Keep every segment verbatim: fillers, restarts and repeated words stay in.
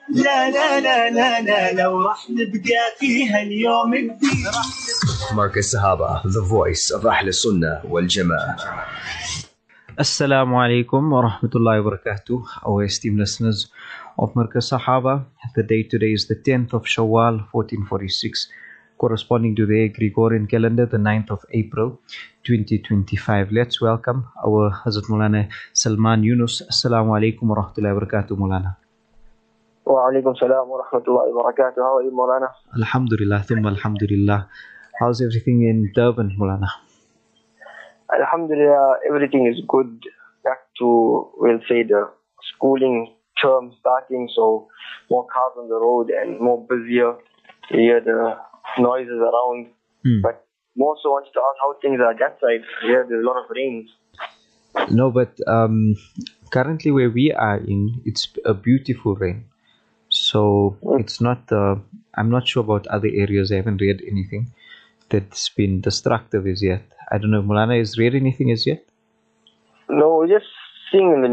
لا لا لا لا لا لو راح نبقى فيها اليوم الدين. Marcus Sahaba, the voice of Ahl Sunnah wal Jama'ah. Assalamu alaikum wa rahmatullahi wa barakatuh. Our esteemed listeners of Marcus Sahaba, the day today is the tenth of Shawwal fourteen forty-six, corresponding to the Gregorian calendar, the ninth of April twenty twenty-five. Let's welcome our Hazrat Maulana Salman Yunus. Assalamu alaikum wa rahmatullahi wa barakatuh, Maulana. Wa alaikum salam wa rahmatullahi wa barakatuh. How are you, Maulana? Alhamdulillah, thumma alhamdulillah. How's everything in Durban, Maulana? Alhamdulillah, everything is good. Back to, we'll say, the schooling term starting, so more cars on the road and more busier. You hear the noises around. Hmm. But more so, I wanted to ask how things are that side. Here, there's a lot of rain. No, but um, currently where we are in, it's a beautiful rain. So Mm. it's not, uh, I'm not sure about other areas. I haven't read anything that's been destructive as yet. I don't know, Maulana has read anything as yet? No, we're just seeing in the,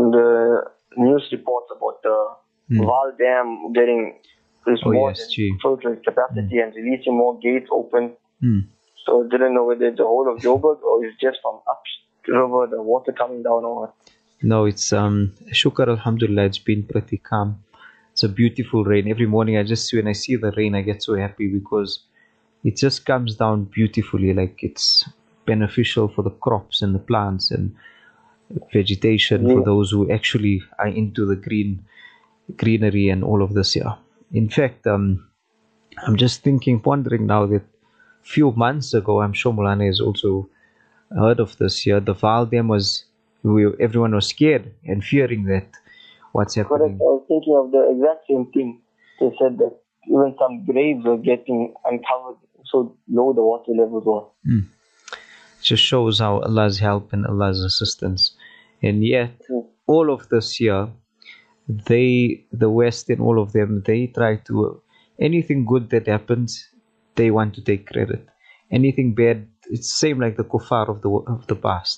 the news reports about the Hmm. Val Dam getting this Oh, more yes, than gee. full to its capacity and releasing more gates open. Hmm. So I didn't know whether it's the whole of Joburg or it's just from upriver, the water coming down or what. No, it's, um, shukar alhamdulillah, it's been pretty calm. It's a beautiful rain. Every morning I just, when I see the rain, I get so happy because it just comes down beautifully. Like it's beneficial for the crops and the plants and vegetation for Yeah. those who actually are into the green greenery and all of this. Yeah. In fact, um, I'm just thinking, pondering now that few months ago, I'm sure Maulana has also heard of this here. The Val Dam was, we, everyone was scared and fearing that what's Correct. happening. I was thinking of the exact same thing. They said that even some graves were getting uncovered, so low the water levels were. Just shows how Allah's help and Allah's assistance. And yet, Mm. all of this here, they, the West and all of them, they try to, anything good that happens, they want to take credit. Anything bad, it's same like the kuffar of the of the past.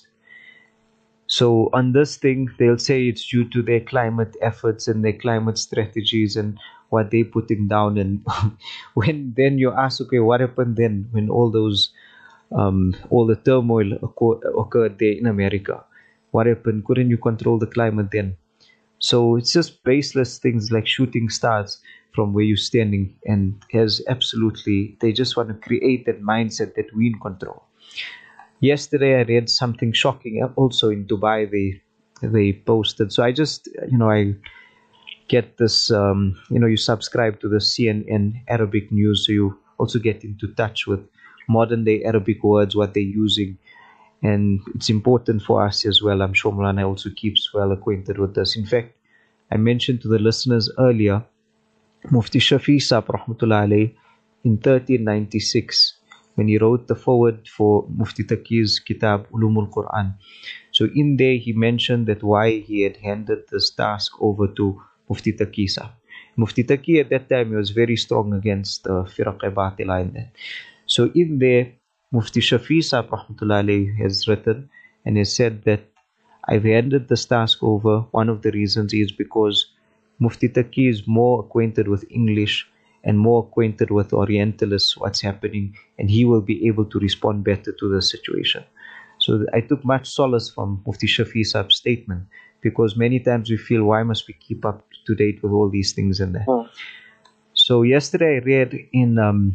So on this thing, they'll say it's due to their climate efforts and their climate strategies and what they're putting down. And when then you ask, okay, what happened then when all those, um, all the turmoil occur- occurred there in America? What happened? Couldn't you control the climate then? So it's just baseless things like shooting stars from where you're standing, and has absolutely, they just want to create that mindset that we in control. Yesterday I read something shocking also in Dubai. They they posted. So I just, you know, I get this, um, you know, you subscribe to the C N N Arabic news, so you also get into touch with modern day Arabic words, what they're using. And it's important for us as well. I'm sure Maulana also keeps well acquainted with this. In fact, I mentioned to the listeners earlier, Mufti Shafi Sahib Rahmatullah Alayh in thirteen ninety-six, when he wrote the foreword for Mufti Taqi's Kitab Ulumul Quran. So in there he mentioned that why he had handed this task over to Mufti Taqi Sahib. Mufti Taqi at that time, he was very strong against the uh, Firaq-e Batila in that. So in there, Mufti Shafi Sahib Rahmatullah Alayh has written and has said that I've handed this task over. One of the reasons is because Mufti Taqi is more acquainted with English and more acquainted with Orientalists, what's happening, and he will be able to respond better to the situation. So I took much solace from Mufti Shafi Sahib's statement, because many times we feel, why must we keep up to date with all these things and that? Mm. So yesterday I read in um,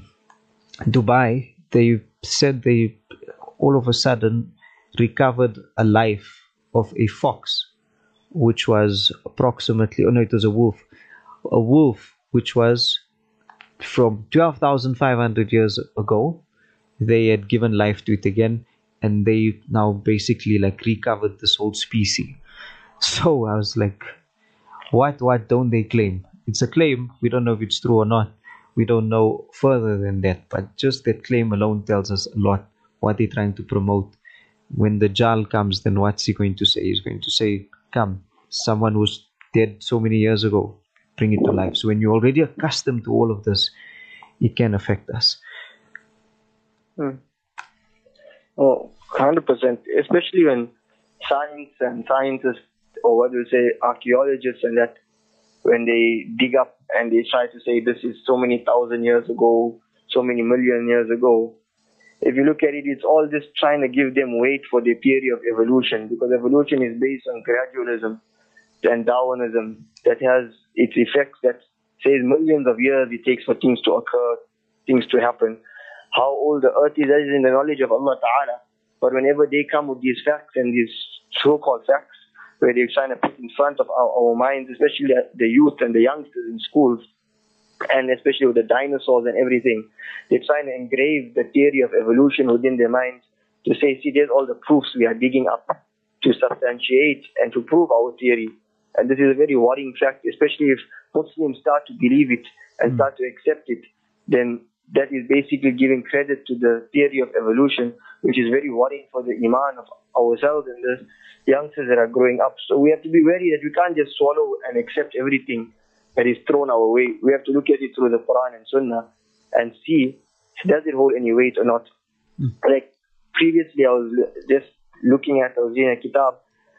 Dubai, they said they all of a sudden recovered a life of a fox, which was approximately, oh no, it was a wolf, a wolf which was from twelve thousand five hundred years ago. They had given life to it again, and they now basically like recovered this whole species. So I was like, what, what don't they claim? It's a claim. We don't know if it's true or not. We don't know further than that, but just that claim alone tells us a lot what they're trying to promote. When the Jal comes, then what's he going to say? He's going to say, come, someone who's dead so many years ago, bring it to life. So when you're already accustomed to all of this, it can affect us. Hmm. Oh, one hundred percent. Especially when science and scientists, or what do you say, archaeologists and that, when they dig up and they try to say this is so many thousand years ago, so many million years ago. If you look at it, it's all just trying to give them weight for the theory of evolution, because evolution is based on gradualism and Darwinism that has its effects that says millions of years it takes for things to occur, things to happen. How old the earth is, that is in the knowledge of Allah Ta'ala. But whenever they come with these facts and these so-called facts, where they're trying to put in front of our, our minds, especially the youth and the youngsters in schools, and especially with the dinosaurs and everything, they're trying to engrave the theory of evolution within their minds to say, see, there's all the proofs we are digging up to substantiate and to prove our theory. And this is a very worrying fact, especially if Muslims start to believe it and start to accept it, then that is basically giving credit to the theory of evolution, which is very worrying for the iman of ourselves and the youngsters that are growing up. So we have to be wary that we can't just swallow and accept everything that is thrown our way. We have to look at it through the Quran and Sunnah and see, does it hold any weight or not. Mm. Like previously I was just looking at, I was reading a kitab,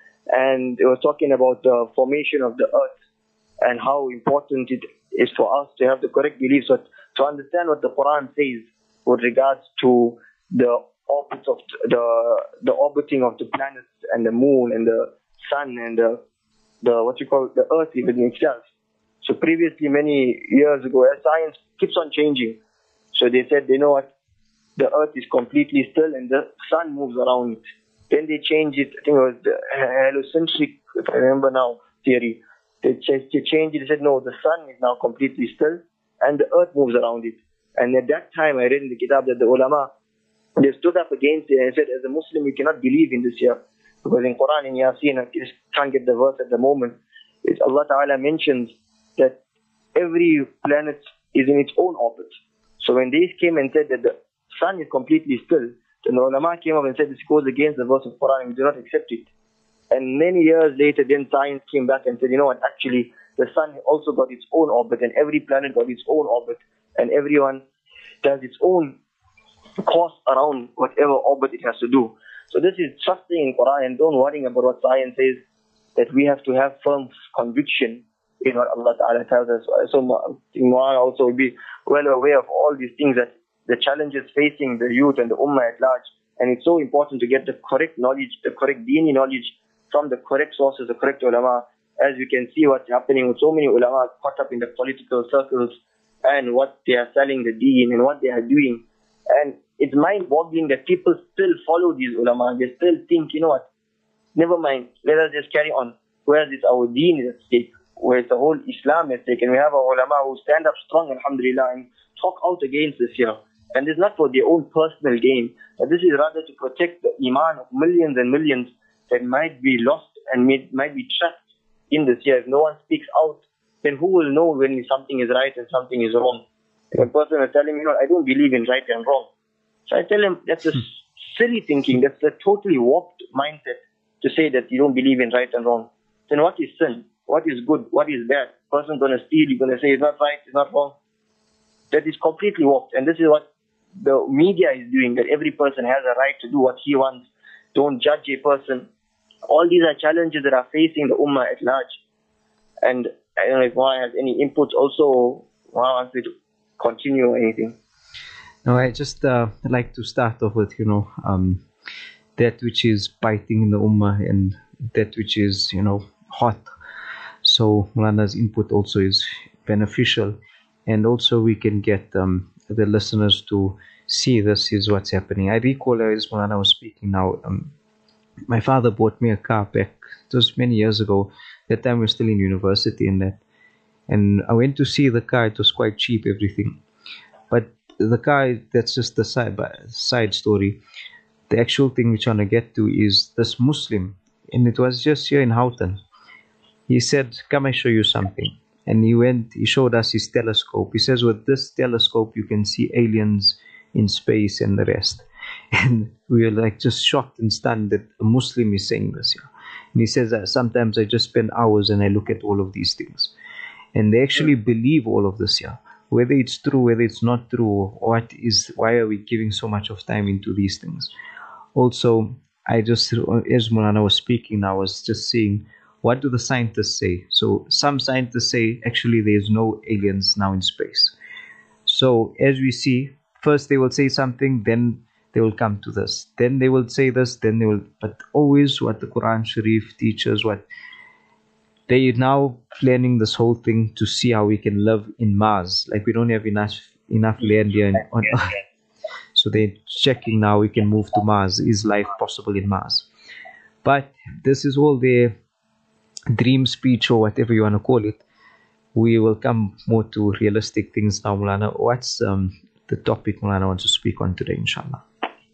and it was talking about the formation of the earth and how important it is for us to have the correct beliefs, so to understand what the Quran says with regards to the orbits of the the orbiting of the planets and the moon and the sun and the the what you call the earth even itself. So previously, many years ago, as science keeps on changing, so they said, you know what, the earth is completely still and the sun moves around it. Then they changed it, I think it was the heliocentric, if I remember now, theory. They changed it, they said, no, the sun is now completely still and the earth moves around it. And at that time, I read in the kitab that the ulama, they stood up against it and said, as a Muslim, you cannot believe in this here. Because in Quran, in Yasin, I just can't get the verse at the moment, it's Allah Ta'ala mentions that every planet is in its own orbit. So when they came and said that the sun is completely still, then the ulama came up and said this goes against the verse of Quran and we do not accept it. And many years later, then science came back and said, you know what, actually, the sun also got its own orbit and every planet got its own orbit and everyone does its own course around whatever orbit it has to do. So this is trusting in Quran and don't worry about what science says, that we have to have firm conviction in what Allah Ta'ala tells us. So Mu'an also will be well aware of all these things, that the challenges facing the youth and the ummah at large. And it's so important to get the correct knowledge, the correct dini knowledge from the correct sources, the correct ulama. As we can see what's happening with so many ulama caught up in the political circles and what they are selling the deen and what they are doing. And it's mind-boggling that people still follow these ulama. They still think, you know what, never mind, let us just carry on. Whereas it's our deen is at stake, where it's the whole Islam at stake. And we have our ulama who stand up strong, alhamdulillah, and talk out against this here. And it's not for their own personal gain, but this is rather to protect the iman of millions and millions that might be lost and may, might be trapped in this year. If no one speaks out, then who will know when something is right and something is wrong? If a person is telling me, you know, I don't believe in right and wrong. So I tell him, that's a silly thinking, that's a totally warped mindset to say that you don't believe in right and wrong. Then what is sin? What is good? What is bad? Person's going to steal, you're going to say it's not right, it's not wrong. That is completely warped. And this is what the media is doing, that every person has a right to do what he wants. Don't judge a person. All these are challenges that are facing the ummah at large. And I don't know if one has any inputs also, one wants me to continue or anything. No, I just uh, like to start off with, you know, um, that which is biting in the ummah and that which is, you know, hot. So Mulana's input also is beneficial, and also we can get um, the listeners to see this is what's happening. I recall as Mulana was speaking now, um, my father bought me a car back, it was many years ago. That time we were still in university and that. And I went to see the car, it was quite cheap, everything. But the car, that's just the side, side story. The actual thing we're trying to get to is this Muslim, and it was just here in Houghton. He said, come I show you something. And he went, he showed us his telescope. He says, with this telescope, you can see aliens in space and the rest. And we were like just shocked and stunned that a Muslim is saying this. Yeah. And he says, that sometimes I just spend hours and I look at all of these things. And they actually believe all of this. Yeah. Whether it's true, whether it's not true, what is, why are we giving so much of time into these things? Also, I just, as Mulana was speaking, I was just seeing what do the scientists say? So some scientists say actually there's no aliens now in space. So as we see, first they will say something, then they will come to this. Then they will say this, then they will, but always what the Quran Sharif teaches, what they are now planning this whole thing to see how we can live in Mars. Like we don't have enough enough land here in, on Earth. So they're checking now we can move to Mars. Is life possible in Mars? But this is all their dream speech or whatever you want to call it. We will come more to realistic things now, Mulana. What's um, the topic Mulana wants to speak on today, inshallah?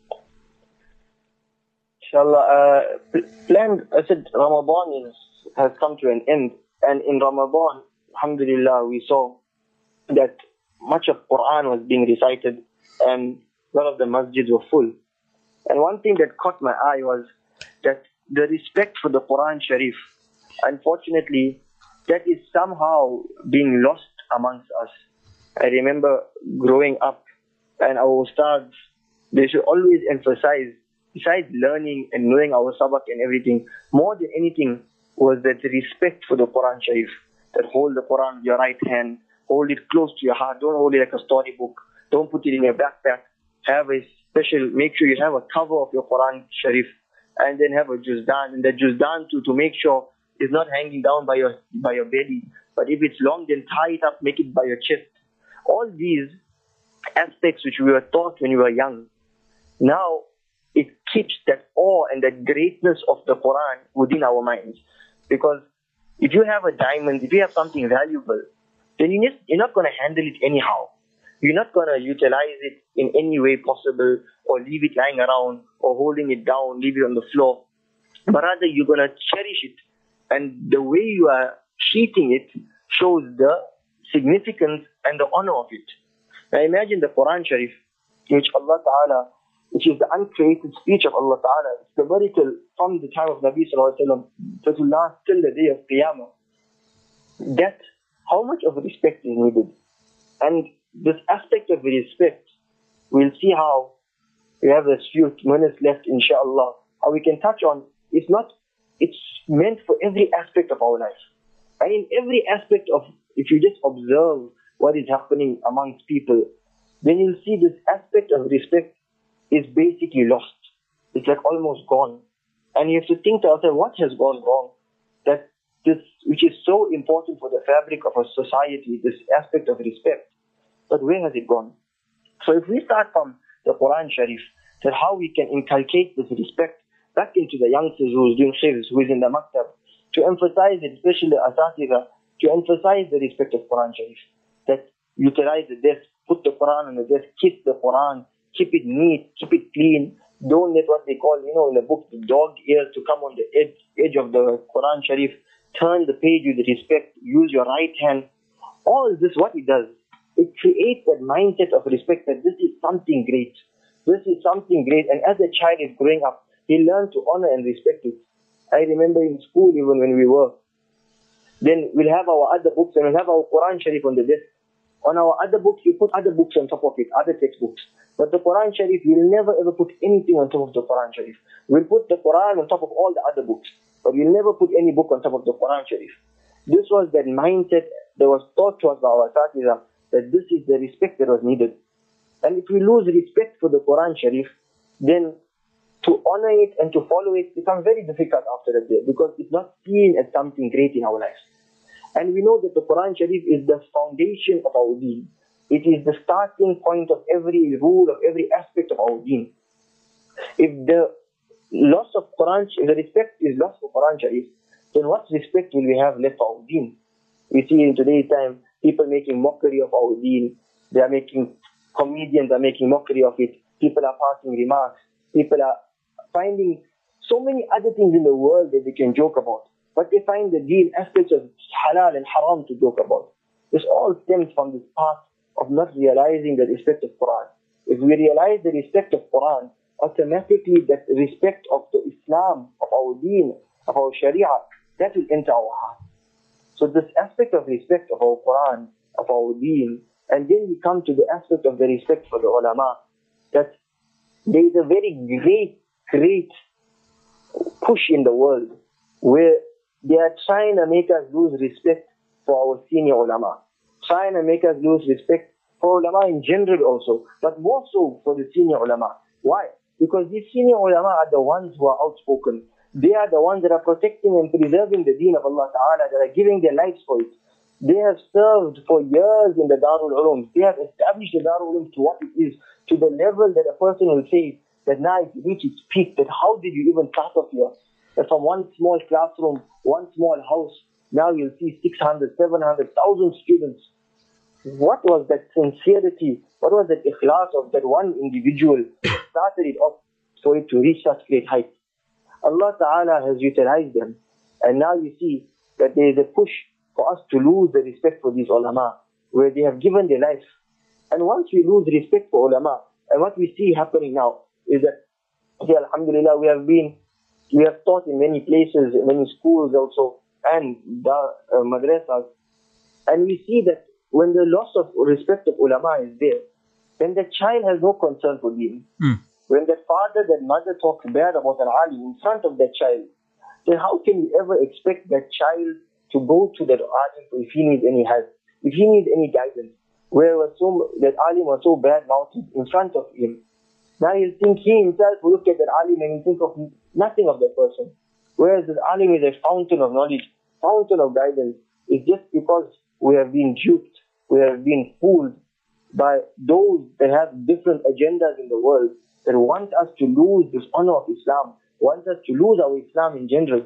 Inshallah, uh, planned, I said Ramadan is, has come to an end. And in Ramadan, alhamdulillah, we saw that much of Quran was being recited and a lot of the masjids were full. And one thing that caught my eye was that the respect for the Quran Sharif, unfortunately, that is somehow being lost amongst us. I remember growing up and our ustads, they should always emphasize, besides learning and knowing our sabak and everything, more than anything was that respect for the Quran Sharif. That hold the Quran with your right hand, hold it close to your heart, don't hold it like a storybook, don't put it in your backpack. Have a special, make sure you have a cover of your Quran Sharif, and then have a juzdan, and the juzdan too, to make sure it's not hanging down by your by your belly, but if it's long, then tie it up, make it by your chest. All these aspects which we were taught when we were young, now it keeps that awe and that greatness of the Quran within our minds. Because if you have a diamond, if you have something valuable, then you just, you're not going to handle it anyhow. You're not going to utilize it in any way possible, or leave it lying around, or holding it down, leave it on the floor. But rather, you're going to cherish it. And the way you are treating it shows the significance and the honor of it. Now imagine the Quran Sharif, which Allah Ta'ala, which is the uncreated speech of Allah Ta'ala. It's the miracle from the time of Nabi Sallallahu Alaihi Wasallam that will last till the day of Qiyamah. That, how much of respect is needed? And this aspect of respect, we'll see how we have a few minutes left, inshallah, how we can touch on. It's not, it's meant for every aspect of our life. And in every aspect of, if you just observe what is happening amongst people, then you'll see this aspect of respect is basically lost. It's like almost gone. And you have to think to yourself, what has gone wrong? That this, which is so important for the fabric of a society, this aspect of respect. But where has it gone? So if we start from the Quran Sharif, that how we can inculcate this respect back into the youngsters who is doing shifts, who is in the maktab, to emphasize it, especially the asatiza, to emphasize the respect of Quran Sharif. That utilize the desk, put the Quran on the desk, kiss the Quran, keep it neat, keep it clean. Don't let what they call, you know, in the book, the dog ears to come on the edge, edge of the Quran Sharif. Turn the page with respect, use your right hand. All this, what it does, it creates that mindset of respect that this is something great. This is something great. And as a child is growing up, he learned to honor and respect it. I remember in school, even when we were, then we'll have our other books and we'll have our Quran Sharif on the desk. On our other books, you put other books on top of it, other textbooks. But the Quran Sharif, we'll never ever put anything on top of the Quran Sharif. We'll put the Quran on top of all the other books, but we'll never put any book on top of the Quran Sharif. This was that mindset that was taught to us by our Asatiza, that this is the respect that was needed. And if we lose respect for the Quran Sharif, then to honor it and to follow it becomes very difficult after that day, because it's not seen as something great in our lives. And we know that the Quran Sharif is the foundation of our deen. It is the starting point of every rule, of every aspect of our deen. If the loss of Quran, if the respect is lost for Quran Sharif, then what respect will we have left for our deen? We see in today's time, people making mockery of our deen. They are making, comedians are making mockery of it. People are passing remarks. People are finding so many other things in the world that they can joke about. But they find the deen aspects of halal and haram to joke about. This all stems from this path of not realizing the respect of Quran. If we realize the respect of Quran, automatically that respect of the Islam, of our deen, of our Sharia, that will enter our heart. So this aspect of respect of our Quran, of our deen, and then we come to the aspect of the respect for the ulama, that there is a very great, great push in the world where they are trying to make us lose respect for our senior ulama, trying to make us lose respect for ulama in general also, but more so for the senior ulama. Why? Because these senior ulama are the ones who are outspoken. They are the ones that are protecting and preserving the deen of Allah Ta'ala, that are giving their lives for it. They have served for years in the Darul Ulum. They have established the Darul Ulum to what it is, to the level that a person will say that now it reached its peak, that how did you even start off here? That from one small classroom, one small house, now you'll see six hundred, seven hundred, one thousand students. What was that sincerity? What was that ikhlas of that one individual that started it off for it to reach such great heights? Allah Ta'ala has utilized them. And now you see that there is a push for us to lose the respect for these ulama, where they have given their life. And once we lose respect for ulama, and what we see happening now is that, okay, alhamdulillah, we have been, we have taught in many places, in many schools also, and the uh, madrasas, and we see that when the loss of respect of ulama is there, then the child has no concern for deen. Mm. When that father, that mother talks bad about an alim in front of that child, then how can you ever expect that child to go to that alim if he needs any help, if he needs any guidance? Where was so, that alim was so bad-mouthed in front of him. Now he'll think he himself will look at that alim and he'll think of nothing of that person. Whereas this alim is a fountain of knowledge, fountain of guidance. It's just because we have been duped, we have been fooled by those that have different agendas in the world, that want us to lose this honor of Islam, want us to lose our Islam in general.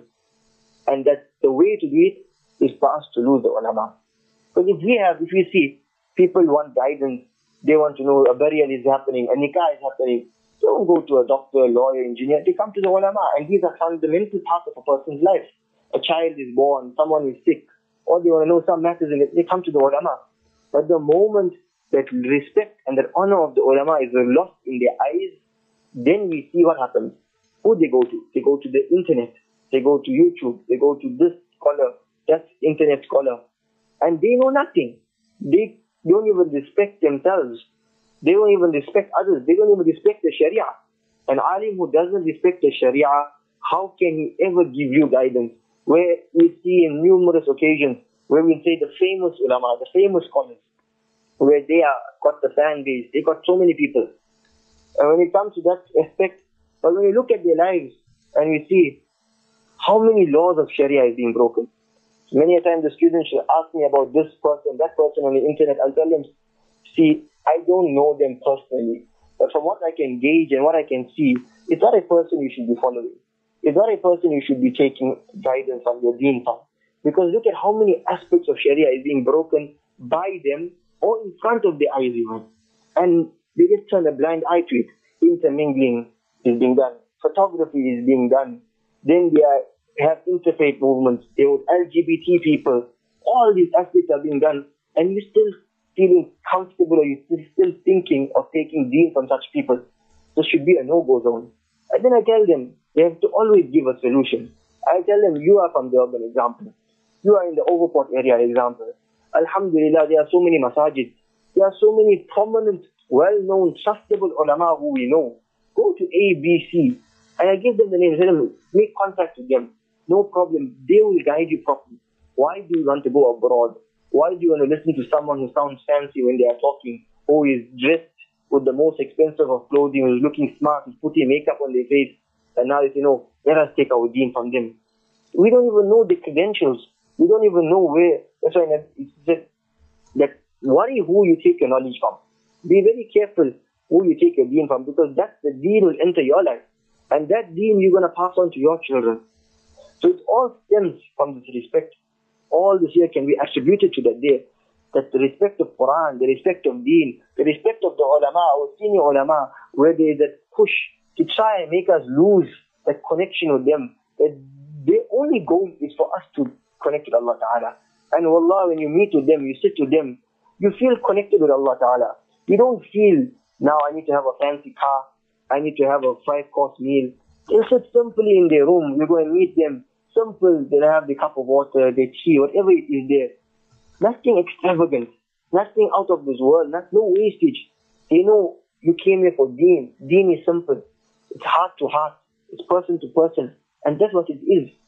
And that the way to do it is for us to lose the ulama. Because if we have, if we see people want guidance, they want to know a burial is happening, a nikah is happening, they don't go to a doctor, lawyer, engineer, they come to the ulama. And these are fundamental parts of a person's life. A child is born, someone is sick, or they want to know some matters in it, they come to the ulama. But the moment that respect and that honor of the ulama is lost in their eyes, then we see what happens. Who they go to? They go to the internet, they go to YouTube, they go to this scholar, that internet scholar, and they know nothing. They don't even respect themselves. They don't even respect others. They don't even respect the Sharia. An alim who doesn't respect the Sharia, how can he ever give you guidance? Where we see in numerous occasions, where we say the famous ulama, the famous scholars, where they are got the fan base, they got so many people. And when it comes to that aspect, but when you look at their lives and you see how many laws of Sharia is being broken. Many a time the students will ask me about this person, that person on the internet. I'll tell them, see, I don't know them personally, but from what I can gauge and what I can see, it's not a person you should be following. It's not a person you should be taking guidance on your deen from. Because look at how many aspects of Sharia is being broken by them or in front of the eyes even. And they just turn a blind eye to it. Intermingling is being done. Photography is being done. Then they are, have interfaith movements. They have L G B T people. All these aspects are being done. And you're still feeling comfortable, or you're still thinking of taking deen from such people. This should be a no-go zone. And then I tell them, they have to always give a solution. I tell them, you are from the urban example. You are in the Overport area example. Alhamdulillah, there are so many masajid. There are so many prominent, well-known, trustable ulama who we know. Go to A, B, C. And I give them the names. Make contact with them. No problem. They will guide you properly. Why do you want to go abroad? Why do you want to listen to someone who sounds fancy when they are talking, who is dressed with the most expensive of clothing, who is looking smart, who's putting makeup on their face, and now they say, no, let us take our deen from them. We don't even know the credentials. We don't even know where. That's why it's just that worry who you take your knowledge from. Be very careful who you take your deen from, because that's the deen will enter your life. And that deen you're going to pass on to your children. So it all stems from this respect. All this here can be attributed to that day. That the respect of Quran, the respect of deen, the respect of the ulama, our senior ulama, where there is that push to try and make us lose that connection with them. That their only goal is for us to connect with Allah Ta'ala. And wallah, when you meet with them, you sit with them, you feel connected with Allah Ta'ala. You don't feel, now I need to have a fancy car, I need to have a five-course meal. They'll sit simply in their room, you go and meet them, simple, they'll have the cup of water, their tea, whatever it is there. Nothing extravagant, nothing out of this world, not, no wastage. They know you came here for deen. Deen is simple. It's heart to heart. It's person to person. And that's what it is.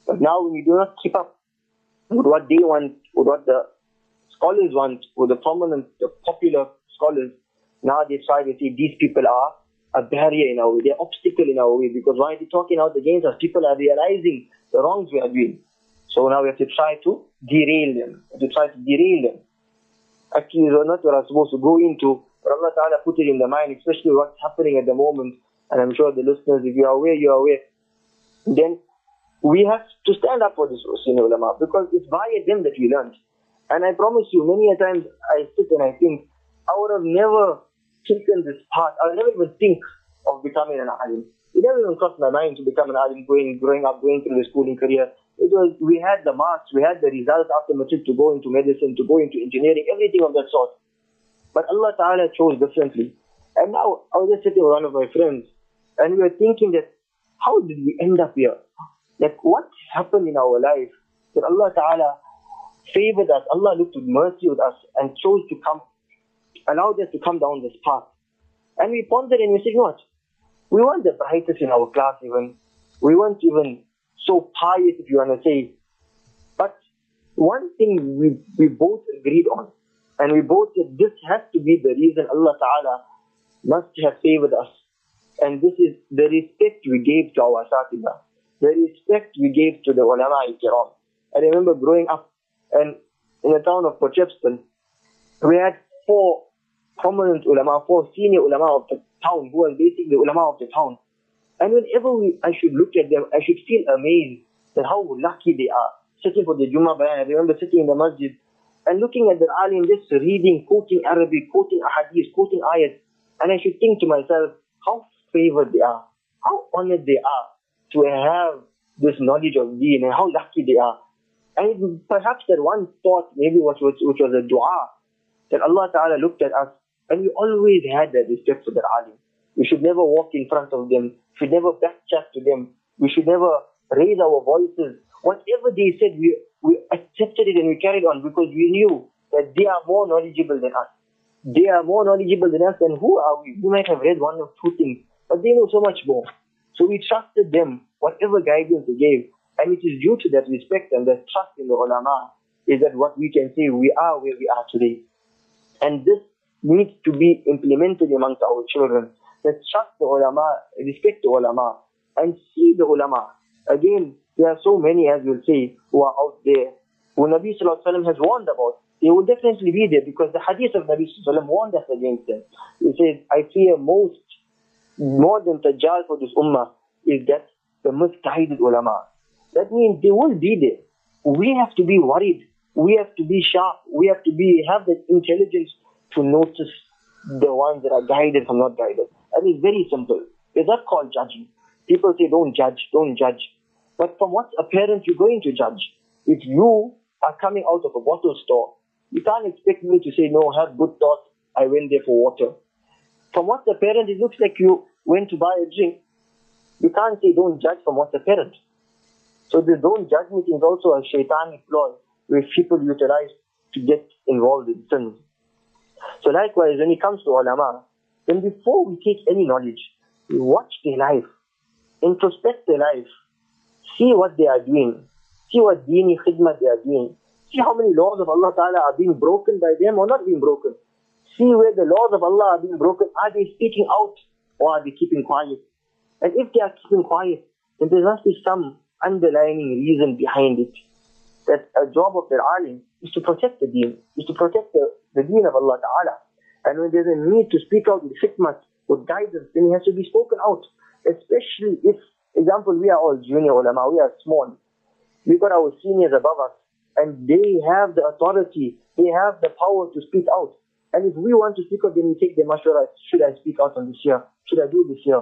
But now when you do not keep up with what they want, with what the scholars want, with the prominent, the popular scholars, now they try to say these people are a barrier in our way, they're an obstacle in our way, because why are they talking out against us? People are realizing the wrongs we are doing. So now we have to try to derail them, we have to try to derail them. Actually, it's not what I'm supposed to go into, but Allah Ta'ala put it in the mind, especially what's happening at the moment. And I'm sure the listeners, if you are aware, you are aware. Then we have to stand up for this senior ulama, because it's via them that we learned. And I promise you, many a times I sit and I think, I would have never taken this path. I would never even think of becoming an alim. It never even crossed my mind to become an alim, going, growing up, going through the schooling career. It was, we had the marks, we had the results after matric to go into medicine, to go into engineering, everything of that sort. But Allah Ta'ala chose differently. And now, I was just sitting with one of my friends, and we were thinking that, how did we end up here? Like, what happened in our life that Allah Ta'ala favored us, Allah looked with mercy with us, and chose to come, allowed us to come down this path. And we pondered and we said, what? We weren't the brightest in our class even. We weren't even so pious, if you want to say. But one thing we, we both agreed on, and we both said this has to be the reason Allah Ta'ala must have favored us. And this is the respect we gave to our asatidah, the respect we gave to the ulama al-kiram. I remember growing up, and in the town of Port Shepstone, we had four prominent ulama, four senior ulama of the town, who were basically the ulama of the town. And whenever we, I should look at them, I should feel amazed at how lucky they are. Sitting for the Jummah Bayan, I remember sitting in the masjid and looking at the alim, just reading, quoting Arabic, quoting ahadith, quoting ayat. And I should think to myself, how favored they are, how honored they are to have this knowledge of deen, and how lucky they are. And perhaps that one thought, maybe which was, which was a dua, that Allah Ta'ala looked at us, and we always had that respect for the alim. We should never walk in front of them. We should never backchat to them. We should never raise our voices. Whatever they said, we, we accepted it and we carried on, because we knew that they are more knowledgeable than us. They are more knowledgeable than us, and who are we? We might have read one or two things, but they know so much more. So we trusted them, whatever guidance they gave. And it is due to that respect and that trust in the ulama, is that what we can say we are where we are today. And this needs to be implemented amongst our children. Let's trust the ulama, respect the ulama, and see the ulama. Again, there are so many, as we'll say, who are out there, who Nabi Sallallahu Alaihi Wasallam has warned about. They will definitely be there, because the hadith of Nabi Sallallahu Alaihi Wasallam warned us against them. He says, I fear most, more than Dajjal for this ummah, is that the misguided ulama. That means they will be there. We have to be worried. We have to be sharp. We have to be have the intelligence to notice the ones that are guided from not guided. And it's very simple. It's not called judging. People say, don't judge, don't judge. But from what's apparent, you're going to judge. If you are coming out of a bottle store, you can't expect me to say, no, have good thoughts, I went there for water. From what's apparent, it looks like you went to buy a drink. You can't say, don't judge from what's apparent. So the don't judge meeting is also a shaitanic ploy, where people utilize to get involved in sins. So likewise, when it comes to ulama, then before we take any knowledge, we watch their life, introspect their life, see what they are doing, see what deeni khidmat they are doing, see how many laws of Allah Ta'ala are being broken by them or not being broken. See where the laws of Allah are being broken. Are they speaking out or are they keeping quiet? And if they are keeping quiet, then there must be some underlying reason behind it. That a job of their alim is to protect the deen, is to protect the, the deen of Allah Ta'ala. And when there's a need to speak out with hikmat, with guidance, then it has to be spoken out. Especially if, example, we are all junior ulama, we are small. We've got our seniors above us, and they have the authority, they have the power to speak out. And if we want to speak out, then we take the mashwara, should I speak out on this here? Should I do this here?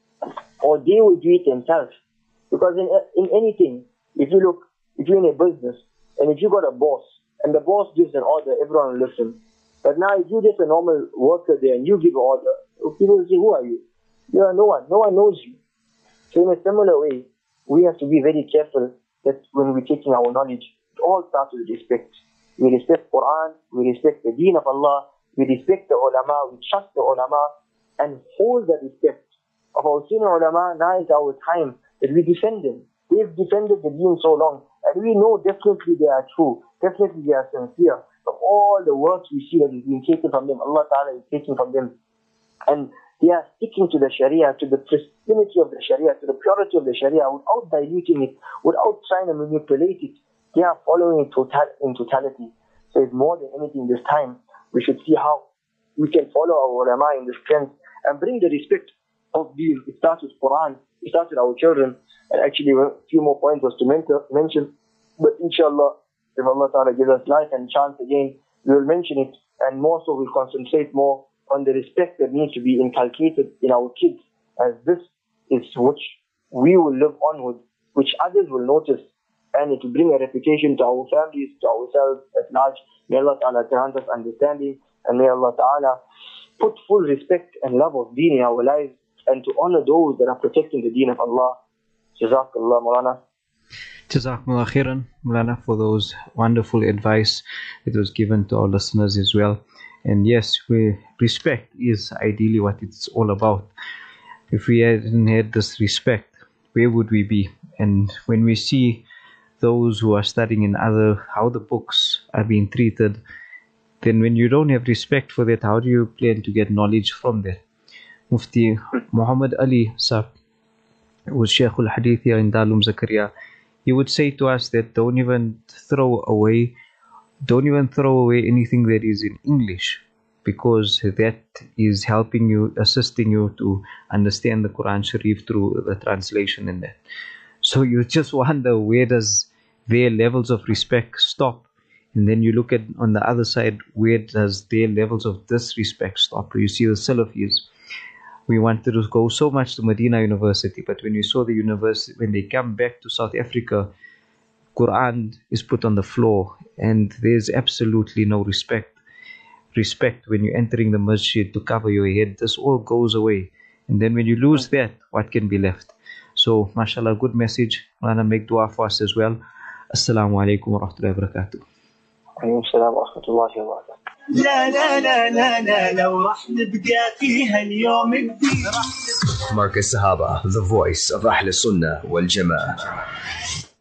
Or they will do it themselves. Because in, in anything, if you look, if you're in a business, and if you got a boss, and the boss gives an order, everyone will listen. But now if you're just a normal worker there, and you give an order, people will say, who are you? You are no one. No one knows you. So in a similar way, we have to be very careful that when we're taking our knowledge, it all starts with respect. We respect Quran, we respect the deen of Allah, we respect the ulama, we trust the ulama, and hold the respect of our senior ulama. Now is our time that we defend them, They've defended the deen so long, and we know definitely they are true, definitely they are sincere. From all the words we see that is being taken from them, Allah Ta'ala is taking from them. And they are sticking to the Sharia, to the pristinity of the Sharia, to the purity of the Sharia, without diluting it, without trying to manipulate it. They are following it total, in totality. So it's more than anything this time, we should see how we can follow our ulama in the strength and bring the respect of deen. It starts with Quran, it starts with our children, and actually a few more points was to mention, but inshallah, if Allah Ta'ala gives us life and chance again, we will mention it, and more so we'll concentrate more on the respect that needs to be inculcated in our kids, as this is which we will live on with, which others will notice, and it will bring a reputation to our families, to ourselves at large. May Allah Ta'ala grant us understanding, and may Allah Ta'ala put full respect and love of deen in our lives, and to honor those that are protecting the deen of Allah. Jazakallah Maulana. Jazakumullah khairan, Mulana, for those wonderful advice that was given to our listeners as well. And yes, we, respect is ideally what it's all about. If we hadn't had this respect, where would we be? And when we see those who are studying in other, how the books are being treated, then when you don't have respect for that, how do you plan to get knowledge from that? Mufti Muhammad Ali Sahib was Shaykh al-Hadith here in Darul Zakaria. He would say to us that don't even throw away, don't even throw away anything that is in English, because that is helping you, assisting you to understand the Quran Sharif through the translation in that. So you just wonder, where does their levels of respect stop? And then you look at on the other side, where does their levels of disrespect stop? You see the Salafis. We wanted to go so much to Medina University, but when you saw the university, when they come back to South Africa, Quran is put on the floor, and there's absolutely no respect. Respect when you're entering the masjid to cover your head, this all goes away. And then when you lose that, what can be left? So, mashallah, good message. Mulana, make dua for us as well. Assalamu alaikum wa rahmatullahi wa barakatuh. Alaykum salam wa rahmatullahi wa barakatuh. لا لا لا لا لا لو راح نبقى فيها اليوم الدين راح Marcus Sahaba, the voice of Ahl Sunnah wal Jama'ah.